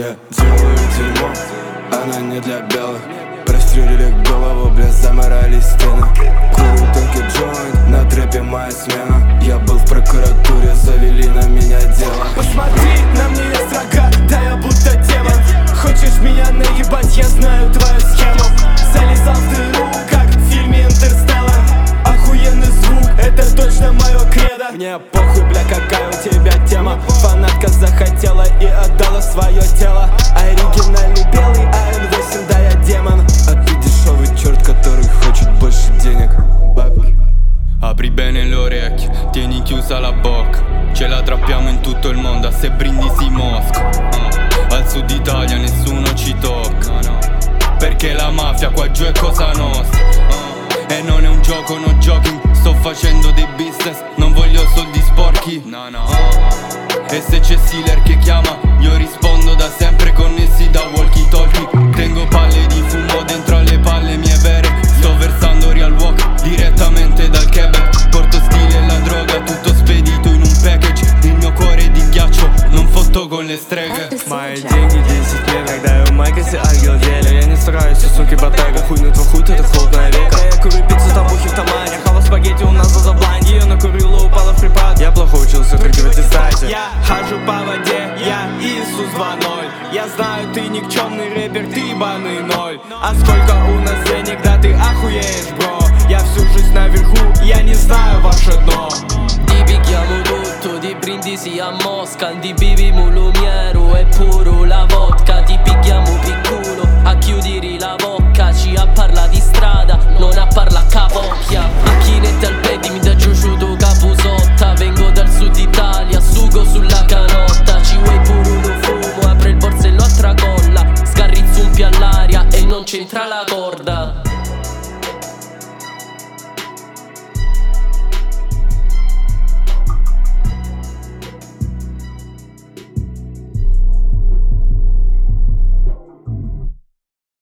Я делаю дерьмо, она не для белых. Прострелили голову, бля, заморали стены. Курю тонкий джойнт, на трэпе моя смена. Я был в прокуратуре, завели на меня дело. Посмотри, на мне есть рога, да я будто демон. Хочешь меня наебать, я знаю твою схему. Залезал в дыру, как в фильме «Интерстеллар». Охуенный звук, это точно мое кредо. Мне похуй, бля, какая у тебя тема. Фанатка захотела и отдала свое тело. Оригинальный белый АН-8, да я демон. А ты дешевый черт, который хочет больше денег. Бабки. Apri bene le orecchie, tieni chiusa la bocca. Ce la trappiamo in tutto il mondo, a se Brindisi Mosca. Al sud Italia nessuno ci tocca, perché la mafia qua giù è cosa nostra. E non è un gioco, no joking. Sto facendo dei business, non voglio soldi sporchi. E se c'è Sealer che chiama, io rispondo da sempre, connessi da walkie talkie. Tengo palle di fumo dentro alle palle mie vere. Sto versando real walk direttamente dal Quebec. Porto stile e la droga, tutto spedito in un package. Il mio cuore è di ghiaccio, non fotto con le streghe. Мои деньги 10 лет, когда я в Майкосе ангел деле. Я не стараюсь, суки, ботега. Хуй на твой хуй, это холодная века. Я курю пиццу, табухи в томате. Хава спагетти у нас за забланди. Ее накурила, упала в припад. Я плохо учился только в аттестате. Я хожу по воде, я Иисус 2.0. Я знаю, ты никчемный рэпер, ты ебаный ноль. А сколько у нас денег, да ты охуеешь, бро. Я всю жизнь наверху, я не знаю ваше дно. Ti picchiamo tutto, di Brindisi a Mosca. Di beviamo lumiero e puro la vodka. Ti picchiamo picculo, a chiudere la bocca. Ci a parla di strada, non a parla capocchia. Macchinette al piedi, mi da giuciuto capusotta. Vengo dal sud Italia, sugo sulla canotta. Ci vuoi pure uno fumo, apre il borsello a tracolla. Sgarrizzo un più all'aria e non c'entra la corda.